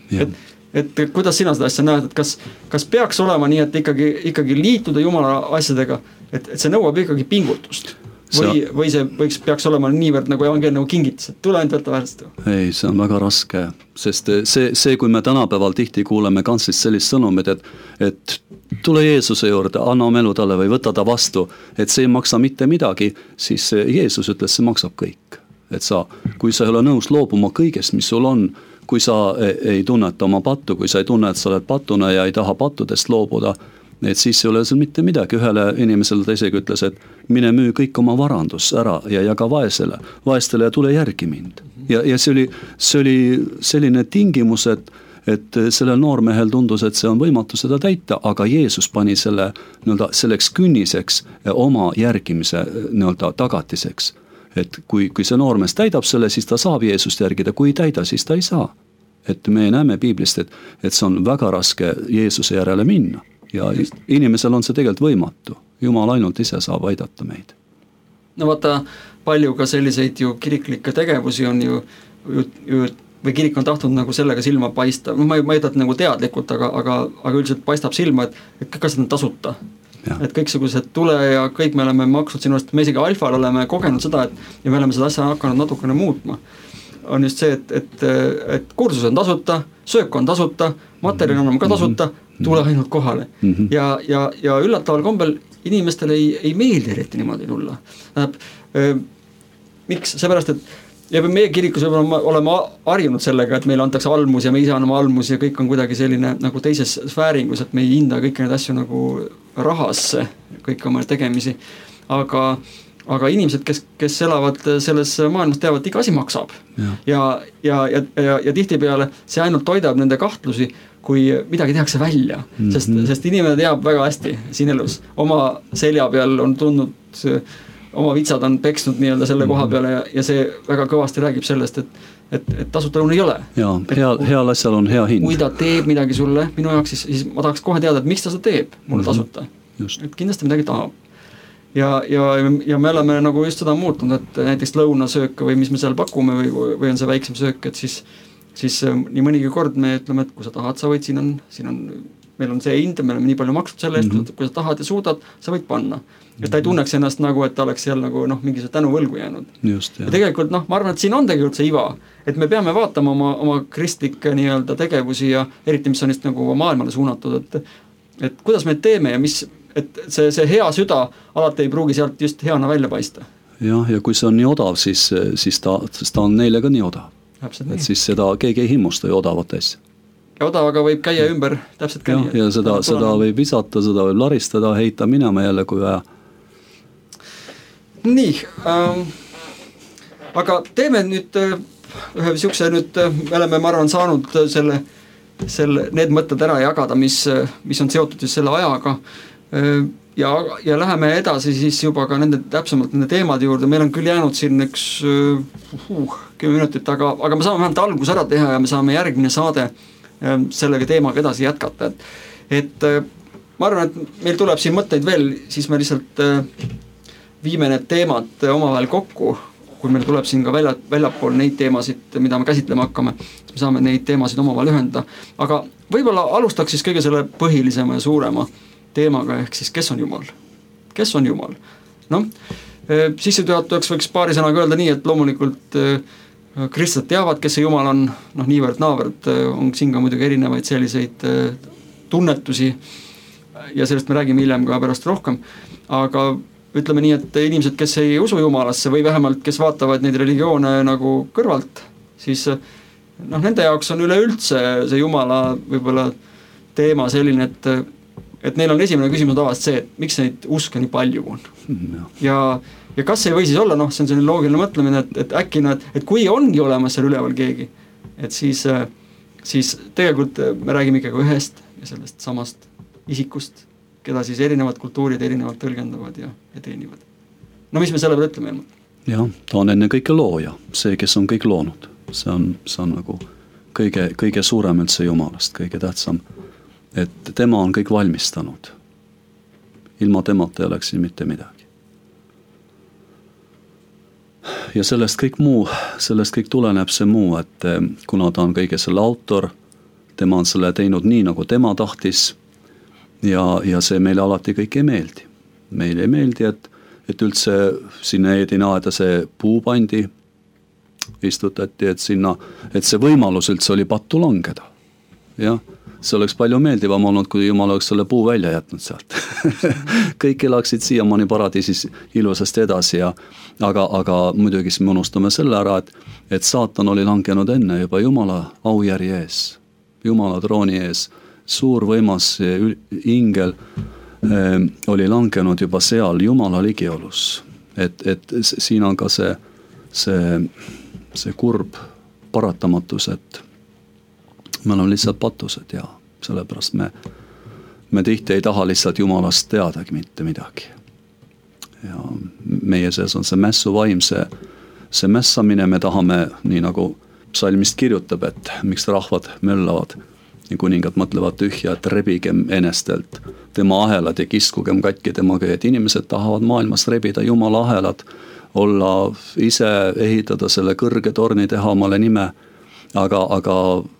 Et kuidas sina seda asja näed, et kas peaks olema nii, et ikkagi liituda Jumala asjadega, et see nõuab ikkagi pingutust? Või see peaks olema niivõrd nagu evangeel nagu kingitus, et tule ainult võtta väärstu? Ei, see on väga raske, sest see kui me tänapäeval tihti kuuleme kanslist sellist sõnumit, et tule Jeesuse juurde, anna oma elu talle või võta ta vastu, et see ei maksa mitte midagi, siis Jeesus ütles, see maksab kõik. Et kui sa ei ole nõus loobuma kõigest, mis sul on, kui sa ei tunneta oma pattu, kui sa ei tunne, et sa oled pattuna ja ei taha pattudest loobuda, et siis ei ole seal mitte midagi. Ühele inimesele ta isegi ütles, et mine müü kõik oma varandus ära ja jaga vaestele ja tule järgi mind. Ja see oli selline tingimus, et sellel noormehel tundus, et see on võimatu seda täita, aga Jeesus pani selleks künniseks oma järgimise tagatiseks. et kui see noormees täidab selle, siis ta saab Jeesust järgida, kui ei täida, siis ta ei saa. Et me näeme piiblist, et see on väga raske Jeesuse järele minna ja inimesel on see tegelikult võimatu. Jumal ainult ise saab aidata meid. No vaata, palju ka selliseid ju kiriklikke tegevusi on ju või kirik on tahtnud nagu sellega silma paista, ma ei ütleta nagu teadlikult, aga üldiselt paistab silma, et kõik asjad on tasuta. Ja. Et kõiksugused tule ja kõik me oleme maksnud sinu eest, me isegi Alfal oleme kogenud seda, et ja me oleme seda asja hakanud natukene muutma. On just see, et kursus on tasuta, söök on tasuta, materjal on ka tasuta, tule ainult kohale. Ja üllataval kombel inimestele ei meeldi eriti niimoodi tulla. Miks? Seepärast, et ja meie kirikus võib-olla oleme harjunud sellega, et meile antakse almus ja me ise anname almus ja kõik on kuidagi selline nagu teises sfääringus, et me ei hinda kõiki neid asju nagu rahasse, kõik oma tegemisi. Aga inimesed, kes elavad selles maailmas, teavad, et iga asi maksab. Ja tihtipeale see ainult toidab nende kahtlusi, kui midagi tehakse välja. Sest inimene teab väga hästi siin elus. Oma selja peal on tundnud, oma vitsad on peksnud nii-öelda selle koha peale ja see väga kõvasti räägib sellest, et tasuta lõun ei ole. Ja heal asjal on hea hind. Kui ta teeb midagi sulle minu jaoks, siis ma tahaks kohe teada, et miks ta seda teeb mulle tasuta. Et kindlasti midagi tahab. Ja me oleme nagu just seda muutnud, et näiteks lõunasöök või mis me seal pakume või on see väiksem söök, et siis nii mõnigi kord me ütleme, et kui sa tahad, sa võid, siin on meil on see hind, me oleme nii palju maksnud selle eest, kui sa tahad ja suudad, sa võid panna. Et ta ei tunneks ennast nagu, et ta oleks seal nagu mingisugune tänuvõlgu jäänud. Ja tegelikult ma arvan, et siin on tegelikult see iva, et me peame vaatama oma kristlikke nii-öelda tegevusi ja eriti mis on just nagu maailmale suunatud, et kuidas me teeme ja et see hea süda alati ei pruugi sealt just heana välja paista. Ja kui see on nii odav, siis ta on neile ka nii odav. Et siis seda keegi ei himmusta ju odavat asja. Ja odavaga võib käia ümber täpselt ka nii. Ja seda võib visata, seda võib laristada, heita minema jälle kui vaja. Nii, aga teeme nüüd ühe siukse me oleme, ma arvan, saanud need mõtted ära jagada, mis on seotud siis selle ajaga ja läheme edasi siis juba ka täpsemalt nende teemade juurde. Meil on küll jäänud siin üks 10 minutit, aga me saame vähemalt algus ära teha ja me saame järgmine saade sellega teemaga edasi jätkata. Et ma arvan, et meil tuleb siin mõtteid veel, siis me lihtsalt viime need teemad omavahel kokku, kui meil tuleb siin ka väljapool neid teemasid, mida me käsitlema hakkame, siis me saame neid teemasid omavahel ühendada. Aga võib-olla alustaks siis kõige selle põhilisema ja suurema teemaga, ehk siis kes on Jumal? Kes on Jumal? Sissetuhatuseks võiks paari sõnaga öelda nii, et loomulikult kristlased teavad, kes see Jumal on, niivõrd on siin ka muidugi erinevaid selliseid tunnetusi ja sellest me räägime hiljem ka pärast rohkem, aga ütleme nii, et inimesed, kes ei usu Jumalasse või vähemalt, kes vaatavad neid religioone nagu kõrvalt, siis nende jaoks on üleüldse see Jumala võib-olla teema selline, et neil on esimene küsimus tavaliselt see, et miks neid uske nii palju on. Ja kas ei või siis olla, see on selline loogiline mõtlemine, et äkki et kui ongi olemas seal üleval keegi, et siis tegelikult me räägime ikkagi ühest ja sellest samast isikust, keda siis erinevad kultuurid erinevalt tõlgendavad ja teenivad. Mis me selle peale ütleme? Jah, ta on enne kõike looja, see, kes on kõik loonud. See on nagu kõige suurem üldse Jumalast, kõige tähtsam. Et tema on kõik valmistanud. Ilma temata ei oleks siin mitte midagi. Ja sellest kõik tuleneb see muu, et kuna ta on kõige selle autor, tema on selle teinud nii, nagu tema tahtis, ja see meile alati kõik ei meeldi. Meile ei meeldi, et üldse sinna Eedinaeda see puu pandi, istutati, et see võimalus üldse oli pattu langeda. Ja see oleks palju meeldivam olnud, kui Jumal oleks selle puu välja jätnud sealt. Kõik elaksid siiamaani paradiisis ilusasti edasi, aga muidugi me unustame selle ära, et saatan oli langenud enne juba Jumala aujärje ees, Jumala trooni ees. Suur võimas ingel oli langenud juba seal Jumala ligiolus. Et siin on ka see kurb paratamatus, et me oleme lihtsalt patused ja sellepärast me tihti ei taha lihtsalt Jumalast teadagi mitte midagi. Ja meie sees on see mässuvaim, see mässamine, me tahame, nii nagu psalmist kirjutab, et miks rahvad möllavad ja kuningad mõtlevad tühja, et rebigem enestelt tema ahelad ja kiskugem katki tema kööd. Inimesed tahavad maailmas rebida Jumala ahelad, olla ise, ehitada selle kõrge torni, teha omale nime, aga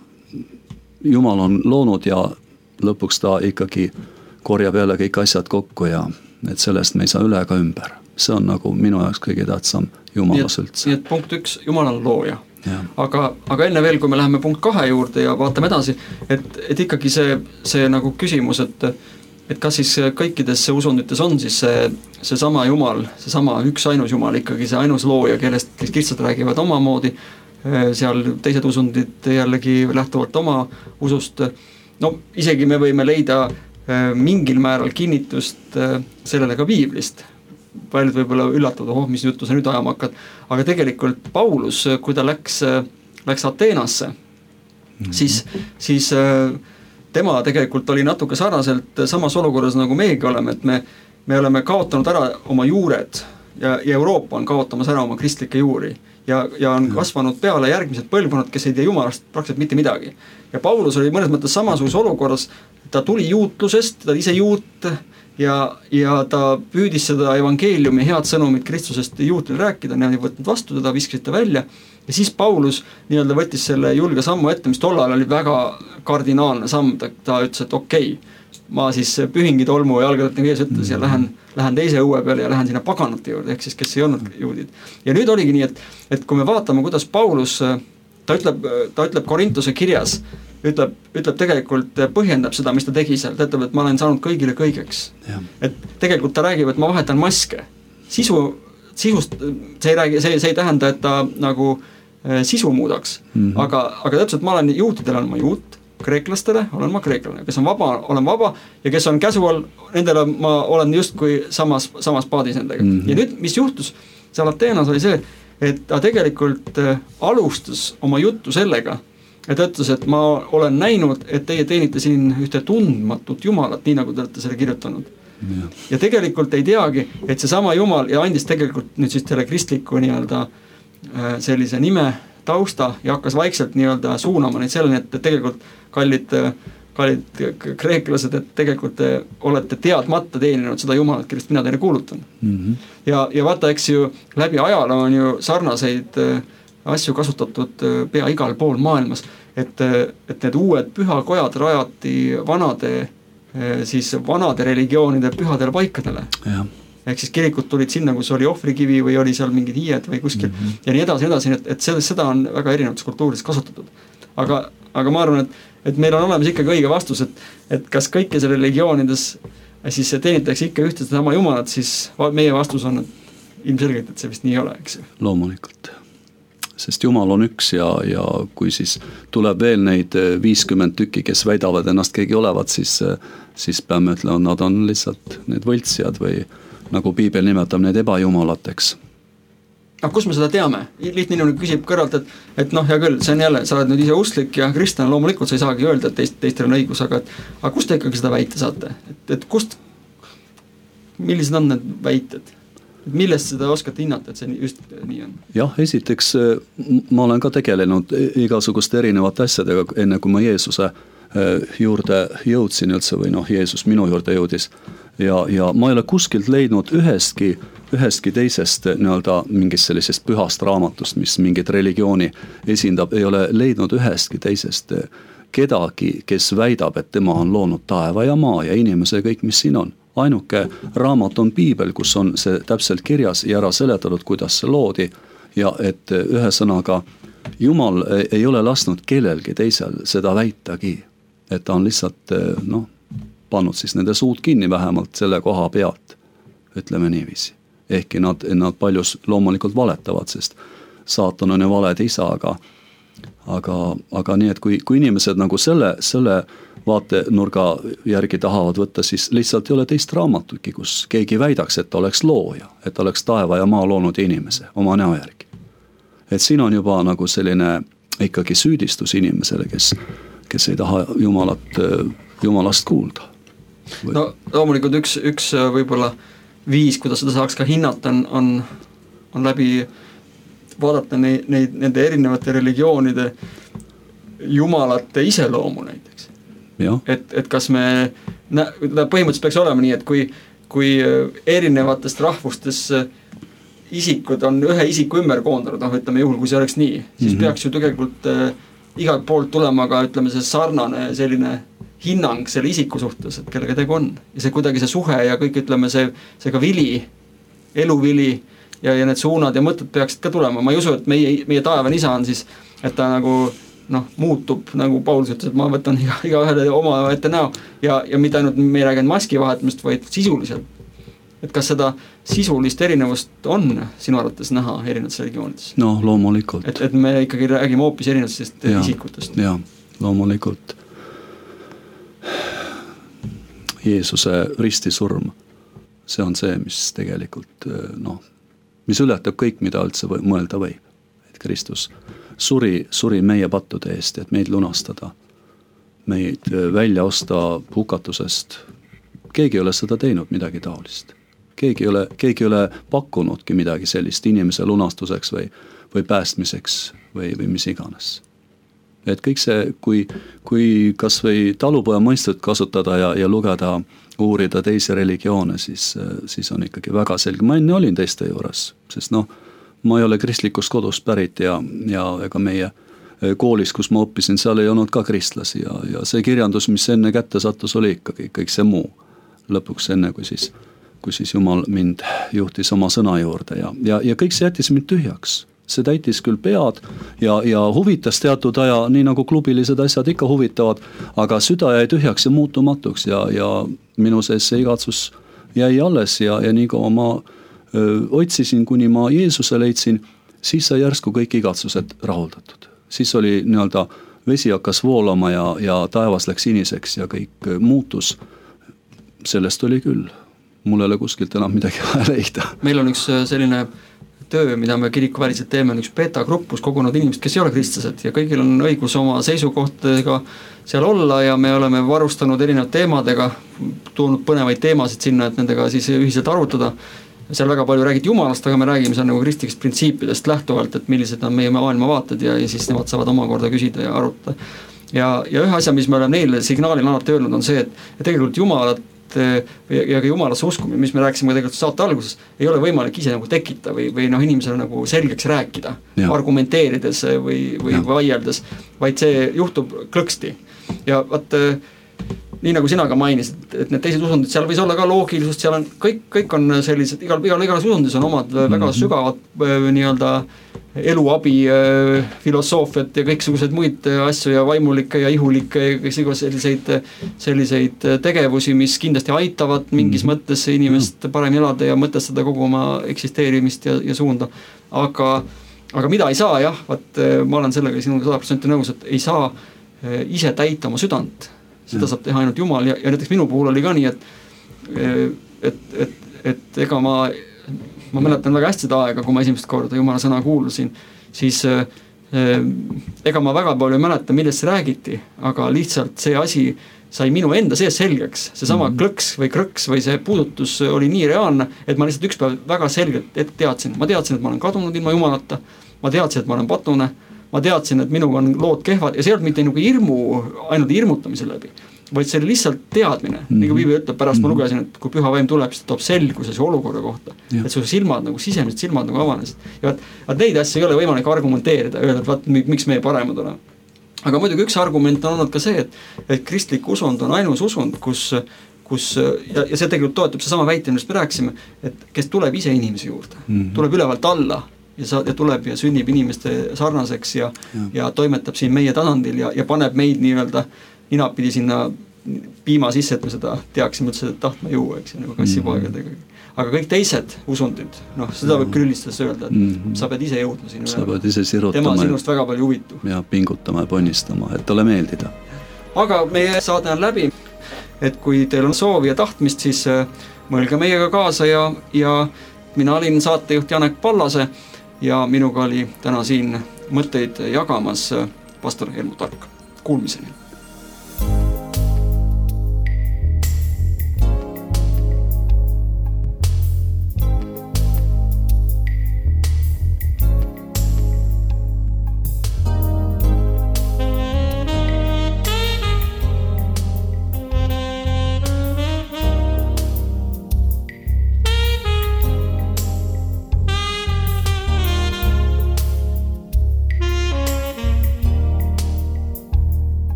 Jumal on loonud ja lõpuks ta ikkagi korjab jälle kõik asjad kokku ja et sellest me ei saa üle ega ümber. See on nagu minu jaoks kõige tähtsam Jumalas üldse. Nii et punkt 1, Jumal on looja. Aga enne veel, kui me läheme punkt 2 juurde ja vaatame edasi, et ikkagi see nagu küsimus, et kas siis kõikides usundites on siis see sama Jumal, see sama üks ainus Jumal, ikkagi see ainus looja, kellest kristlased räägivad omamoodi, seal teised usundid jällegi lähtuvalt oma usust. No isegi me võime leida mingil määral kinnitust sellele ka piiblist. Paljud võib-olla üllatuvad, mis juttu sa nüüd ajama hakkad, aga tegelikult Paulus, kui ta läks Ateenasse, siis tema tegelikult oli natuke sarnaselt samas olukorras, nagu meiegi oleme, et me oleme kaotanud ära oma juured ja Euroopa on kaotamas ära oma kristlikke juuri ja on kasvanud peale järgmised põlvkonnad, kes ei tea Jumalast praktiliselt mitte midagi. Ja Paulus oli mõnes mõttes samasuguse olukorras, ta tuli juutlusest, ta ise juut ja ta püüdis seda evangeeliumi head sõnumit Kristusest juutile rääkida, nad ei võtnud vastu teda, viskasid ta välja ja siis Paulus nii-öelda võttis selle julge sammu ette, mis tollal oli väga kardinaalne samm, ta ütles, et okei, ma siis pühingi tolmu ja jalgadelt nagu ees ütles ja lähen teise õue peale ja lähen sinna paganate juurde, ehk siis kes ei olnud juudid. Ja nüüd oligi nii, et kui me vaatame, kuidas Paulus, ta ütleb Korintuse kirjas, ütleb tegelikult, põhjendab seda, mis ta tegi seal, ta ütleb, et ma olen saanud kõigile kõigeks. Et tegelikult ta räägib, et ma vahetan maske. Sisust, see ei tähenda, et ta nagu sisu muudaks, aga täpselt ma olen juutidele olen ma juut, kreeklastele olen ma kreeklane, kes on vaba, olen vaba ja kes on käsu all, nendele ma olen justkui samas paadis nendega. Ja nüüd, mis juhtus seal Ateenas oli see, et ta tegelikult alustas oma juttu sellega, et ütles, et ma olen näinud, et teie teenite siin ühte tundmatut Jumalat, nii nagu te olete selle kirjutanud. Ja tegelikult ei teagi, et see sama Jumal ja andis tegelikult nüüd siis selle kristliku nii-öelda sellise nime tausta ja hakkas vaikselt nii-öelda suunama neid selleni, et tegelikult kallid kreeklased, et tegelikult te olete teadmata teeninud seda Jumalat, kellest mina teile kuulutan. Ja vaata, eks ju, läbi ajaloo on ju sarnaseid asju kasutatud pea igal pool maailmas, et need uued pühakojad rajati vanade religioonide pühadele paikadele. Ehk siis kirikud tulid sinna, kus oli ohvrikivi või oli seal mingid hiied või kuskil ja nii edasi, et seda on väga erinevates kultuurides kasutatud. Aga ma arvan, et meil on olemas ikkagi õige vastus, et kas kõikes religioonides siis teenitakse ikka ühte sama Jumalat, siis meie vastus on ilmselgelt, et see vist nii ei ole, eks ju. Loomulikult. Sest Jumal on üks ja kui siis tuleb veel neid 50 tükki, kes väidavad ennast keegi olevat, siis peame ütlema, nad on lihtsalt need võltsijad või nagu Piibel nimetab need ebajumalateks. Aga kus me seda teame? Lihtne inimene küsib kõrvalt, et noh, hea küll, see on jälle, sa oled nüüd ise usklik ja kristlane, loomulikult sa ei saagi öelda, et teistel on õigus, aga kust te ikkagi seda väita saate? Et millised on need väited? Millest seda oskate hinnata, et see just nii on? Jah, esiteks ma olen ka tegelenud igasuguste erinevate asjadega, enne kui ma Jeesuse juurde jõudsin üldse või Jeesus minu juurde jõudis ja ma ei ole kuskilt leidnud ühestki teisest nii-öelda mingist sellisest pühast raamatust, mis mingit religiooni esindab, ei ole leidnud ühestki teisest kedagi, kes väidab, et tema on loonud taeva ja maa ja inimese kõik, mis siin on. Ainuke raamat on Piibel, kus on see täpselt kirjas ja ära seletatud, kuidas see loodi ja et ühesõnaga Jumal ei ole lasknud kellelgi teisel seda väitagi, et ta on lihtsalt pannud siis nende suud kinni vähemalt selle koha pealt, ütleme niiviisi. Ehkki nad paljus loomulikult valetavad, sest saatan on ju valede isa, aga nii, et kui inimesed nagu selle vaatenurga järgi tahavad võtta, siis lihtsalt ei ole teist raamatutki, kus keegi väidaks, et ta oleks looja, et ta oleks taeva ja maa loonud inimese oma näo järgi. Et siin on juba nagu selline ikkagi süüdistus inimesele, kes ei taha Jumalast kuulda. No loomulikult üks võib-olla viis, kuidas seda saaks ka hinnata, on läbi vaadata nende erinevate religioonide jumalate iseloomu näiteks. Et kas me, põhimõtteliselt peaks olema nii, et kui erinevatest rahvustes isikud on ühe isiku ümber koondanud, ütleme juhul, kui see oleks nii, siis peaks ju tegelikult igalt poolt tulema ka, ütleme, see sarnane selline hinnang selle isiku suhtes, et kellega tegu on. Ja see kuidagi see suhe ja kõik, ütleme, see ka vili, eluvili ja need suunad ja mõtted peaksid ka tulema. Ma ei usu, et meie taevane isa on siis, et ta nagu muutub, nagu Paulus ütles, et ma võtan iga ühele oma ette näo ja mitte ainult me ei rääginud maski vahetamist, vaid sisuliselt. Et kas seda sisulist erinevust on sinu arvates näha erinevates religioonides? No loomulikult. Et me ikkagi räägime hoopis erinevatest isikutest. Jaa, loomulikult. Jeesuse ristisurm, see on see, mis tegelikult, mis ületab kõik, mida üldse mõelda võib. Et Kristus suri meie pattude eest, et meid lunastada, meid välja osta hukatusest. Keegi ei ole seda teinud midagi taolist. Keegi ei ole pakkunudki midagi sellist inimese lunastuseks või päästmiseks või mis iganes. Et kõik see, kui kas või talupoja mõistet kasutada ja lugeda, uurida teisi religioone, siis on ikkagi väga selge. Ma enne olin teiste juures, sest ma ei ole kristlikust kodust pärit ja ega meie koolis, kus ma õppisin, seal ei olnud ka kristlasi ja see kirjandus, mis enne kätte sattus, oli ikkagi kõik see muu. Lõpuks enne, kui siis Jumal mind juhtis oma sõna juurde ja kõik see jättis mind tühjaks. See täitis küll pead ja huvitas teatud aja, nii nagu klubilised asjad ikka huvitavad, aga süda jäi tühjaks ja muutumatuks ja minu sees see igatsus jäi alles ja nii kaua ma otsisin, kuni ma Jeesuse leidsin, siis sai järsku kõik igatsused rahuldatud. Siis oli vesi hakkas voolama ja taevas läks siniseks ja kõik muutus. Sellest oli küll. Mul ei ole kuskilt enam midagi vaja leida. Meil on üks selline töö, mida me kirikuväliselt teeme, on üks beta-grupp, kus kogunud inimesed, kes ei ole kristlased ja kõigil on õigus oma seisukohtadega seal olla ja me oleme varustanud erinevad teemadega, toonud põnevaid teemasid sinna, et nendega siis ühiselt arutada. Seal väga palju räägid Jumalast, aga me räägime seal nagu kristlikest printsiipidest lähtuvalt, et millised on meie maailmavaated ja siis nemad saavad omakorda küsida ja arutada. Ja ühe asja, mis me oleme neile signaalil alati öelnud, on see, et tegelikult Jumalat ja ka Jumalasse uskumine, mis me rääkisime tegelikult saate alguses, ei ole võimalik ise nagu tekita või inimesele nagu selgeks rääkida, argumenteerides või vaieldes, vaid see juhtub klõksti. Ja nii nagu sina ka mainisid, et need teised usundid, seal võis olla ka loogilisust, seal on kõik on sellised, igal usundis on omad väga sügavad nii-öelda eluabi filosoofiat ja kõiksugused muid asju ja vaimulikke ja ihulikke ja selliseid tegevusi, mis kindlasti aitavad mingis mõttes inimest parem elada ja mõtestada kogu oma eksisteerimist ja suunda. Aga mida ei saa, ma olen sellega sinuga 100% nõus, et ei saa ise täita oma südant. Seda saab teha ainult Jumal ja näiteks minu puhul oli ka nii, et ega ma mäletan väga hästi seda aega, kui ma esimest korda Jumala sõna kuulsin, siis ega ma väga palju ei mäleta, millest see räägiti, aga lihtsalt see asi sai minu enda sees selgeks. See sama klõks või krõks või see puudutus oli nii reaalne, et ma lihtsalt üks päev väga selgelt teadsin. Ma teadsin, et ma olen kadunud ilma Jumalata, ma teadsin, et ma olen patune, ma teadsin, et minuga on lood kehvad ja see ei olnud mitte nagu ainult hirmutamise läbi, vaid see oli lihtsalt teadmine. Nagu Piibel ütleb, pärast ma lugesin, et kui püha vaim tuleb, siis ta toob selguse see olukorra kohta. Et su silmad, nagu sisemised silmad nagu avanesid. Ja neid asju ei ole võimalik argumenteerida, öelda, et miks meie paremad oleme. Aga muidugi üks argument on olnud ka see, et kristlik usund on ainus usund, kus ja see tegelikult toetab see sama väite, millest me rääkisime, et kes tuleb ise inimese juurde, tuleb ülevalt alla ja tuleb ja sünnib inimeste sarnaseks ja toimetab siin meie tasandil ja paneb meid nii-öelda ninapidi sinna piima sisse, et me seda teaksime üldse tahtma juua, eks, nagu kassipoegadega. Aga kõik teised usundid, seda võib küll ülistades öelda, et sa pead ise jõudma sinna. Sa pead ise sirutama. Tema sinust väga palju huvitu. Ja pingutama ja ponnistama, et talle meeldida. Aga meie saade on läbi, et kui teil on soovi ja tahtmist, siis mõelge meiega kaasa ja mina olin saatejuht Janek Pallase ja minuga oli täna siin mõtteid jagamas pastor Helmut Ark. Kuulmiseni!